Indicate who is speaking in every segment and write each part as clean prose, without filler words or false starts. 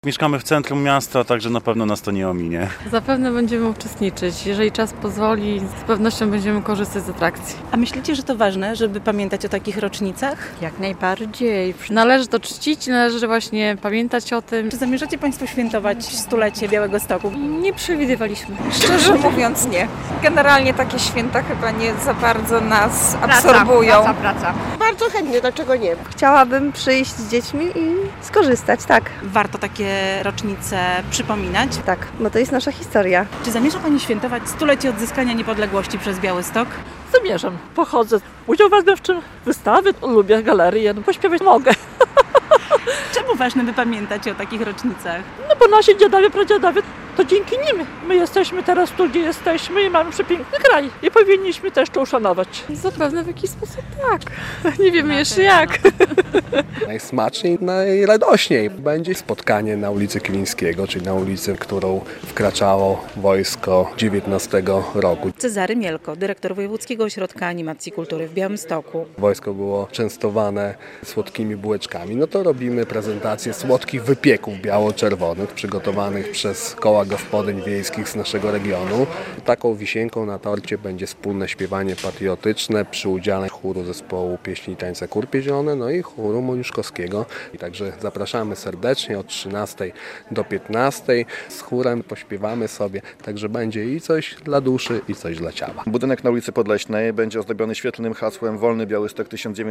Speaker 1: Mieszkamy w centrum miasta, także na pewno nas to nie ominie.
Speaker 2: Zapewne będziemy uczestniczyć. Jeżeli czas pozwoli, z pewnością będziemy korzystać z atrakcji.
Speaker 3: A myślicie, że to ważne, żeby pamiętać o takich rocznicach?
Speaker 2: Jak najbardziej. Należy to czcić, należy właśnie pamiętać o tym.
Speaker 3: Czy zamierzacie Państwo świętować stulecie Białegostoku?
Speaker 2: Nie przewidywaliśmy.
Speaker 4: Szczerze mówiąc nie. Generalnie takie święta chyba nie za bardzo nas absorbują.
Speaker 5: Praca.
Speaker 6: Bardzo chętnie, dlaczego nie? Chciałabym przyjść z dziećmi i skorzystać, tak.
Speaker 3: Warto takie rocznice przypominać.
Speaker 6: Tak, bo to jest nasza historia.
Speaker 3: Czy zamierza Pani świętować stulecie odzyskania niepodległości przez Białystok?
Speaker 5: Zamierzam. Pochodzę. Udział wezmę w czym? Wystawy, lubię galerię, pośpiewać mogę.
Speaker 3: Czemu ważne, by pamiętać o takich rocznicach?
Speaker 5: No bo nasi dziadowie, pradziadowie, to dzięki nim my jesteśmy teraz tu, gdzie jesteśmy i mamy przepiękny kraj. I powinniśmy też to uszanować.
Speaker 2: Zapewne w jakiś sposób tak. Nie wiemy jeszcze jak.
Speaker 7: Najsmaczniej, najradośniej będzie spotkanie na ulicy Kilińskiego, czyli na ulicy, którą wkraczało wojsko 19 roku.
Speaker 3: Cezary Mielko, dyrektor Wojewódzkiego Ośrodka Animacji Kultury w Białymstoku.
Speaker 7: Wojsko było częstowane słodkimi bułeczkami. No to robimy prezentację słodkich wypieków biało-czerwonych przygotowanych przez koła gospodyń wiejskich z naszego regionu. Taką wisienką na torcie będzie wspólne śpiewanie patriotyczne przy udziale chóru zespołu pieśni i tańca Kurpie Zielone, no i chóru moniuszkowskiego. I także zapraszamy serdecznie od 13 do 15. Z chórem pośpiewamy sobie, także będzie i coś dla duszy, i coś dla ciała.
Speaker 8: Budynek na ulicy Podleśnej będzie ozdobiony świetlnym hasłem Wolny Białystok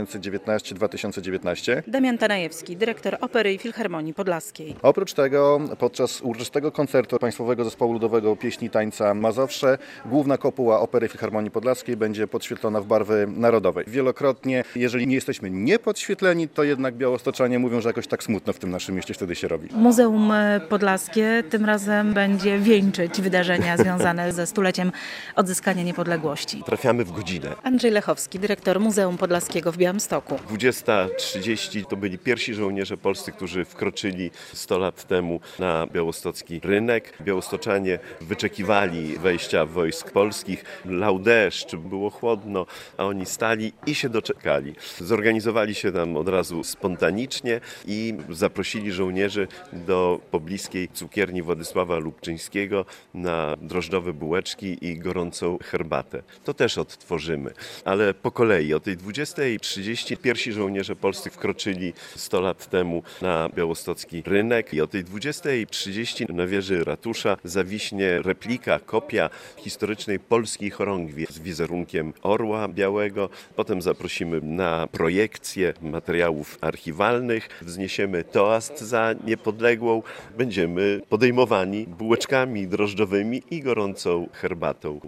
Speaker 8: 1919-2019.
Speaker 3: Damian Tanajewski, dyrektor Opery i Filharmonii Podlaskiej.
Speaker 8: Oprócz tego podczas uroczystego koncertu Państwowego Zespołu Ludowego Pieśni i Tańca Mazowsze główna kopuła Opery i Filharmonii Podlaskiej będzie podświetlona w barwy narodowej. Wielokrotnie, jeżeli nie jesteśmy niepodświetleni, to jednak białostoczanie mówią, że jakoś tak smutno w tym naszym mieście wtedy się robi.
Speaker 3: Muzeum Podlaskie tym razem będzie wieńczyć wydarzenia związane ze stuleciem odzyskania niepodległości.
Speaker 9: Trafiamy w godzinę.
Speaker 3: Andrzej Lechowski, dyrektor Muzeum Podlaskiego w Białymstoku.
Speaker 9: 20:30 to byli pierwsi żołnierze polscy, którzy wkroczyli 100 lat temu na białostocki rynek. Białostoczanie wyczekiwali wejścia wojsk polskich. Lał deszcz, było chłodno, a oni stali i się doczekali. Zorganizowali się tam od razu spontanicznie i zaprosili żołnierzy do pobliskiej cukierni Władysława Lubczyńskiego na drożdżowe bułeczki i gorącą herbatę. To też odtworzymy, ale po kolei. O tej 20:30 pierwsi żołnierze polscy wkroczyli 100 lat temu na białostocki rynek i o tej 20:30 na wieży ratusza zawiśnie replika, kopia historycznej polskiej chorągwi z wizerunkiem orła białego. Potem zaprosimy na projekcję materiałów archiwalnych, wzniesiemy toast za niepodległą, będziemy podejmowani bułeczkami drożdżowymi i gorącą herbatą.